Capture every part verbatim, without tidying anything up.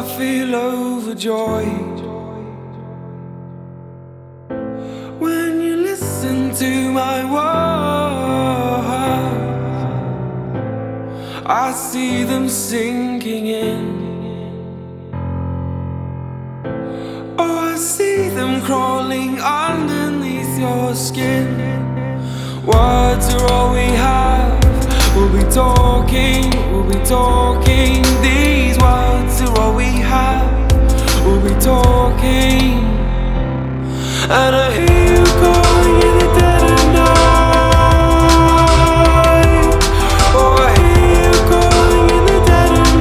I feel overjoyed when you listen to my words. I see them sinking in. Oh, I see them crawling underneath your skin. Words are all we have. We'll be talking, we'll be talking. These words are all we have. We'll be talking. And I hear you calling in the dead of night. Oh, I hear you calling in the dead of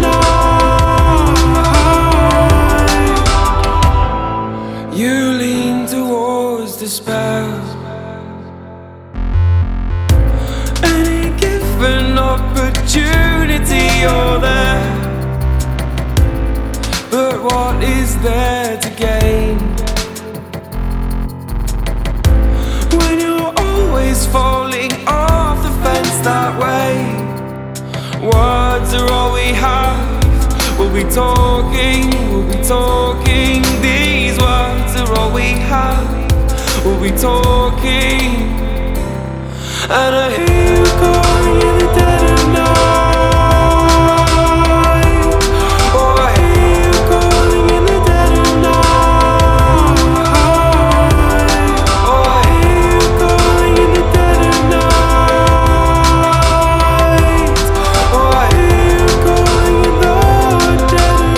night. You lean towards despair. Any given opportunity, you're there. But what is there to gain when you're always falling off the fence that way? Words are all we have. We'll be talking, we'll be talking. These words are all we have. We'll be talking. And I hear you calling in the dead of night. Oh, I hear you calling in the dead of night. Oh, I hear you calling in the dead of night. Oh, I hear you calling in the dead of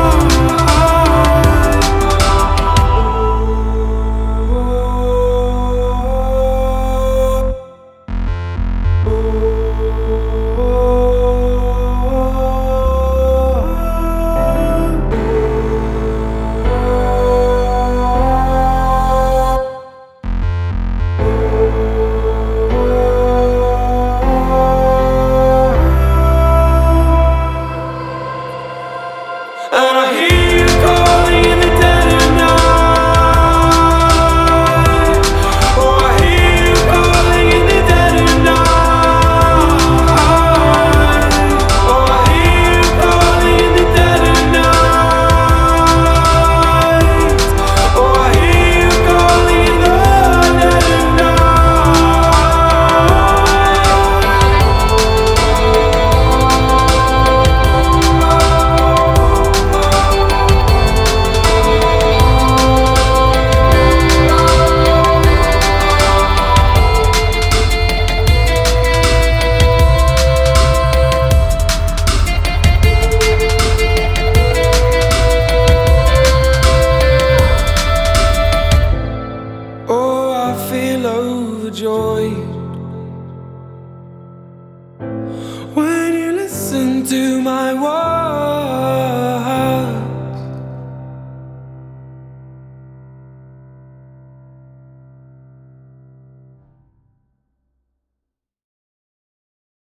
and I hear you calling in the dead of night. Oh, I hear you calling in the dead of night. Oh, I hear you calling in the dead of night. Oh, I hear you calling in the dead of Oh, I feel overjoyed when you listen to my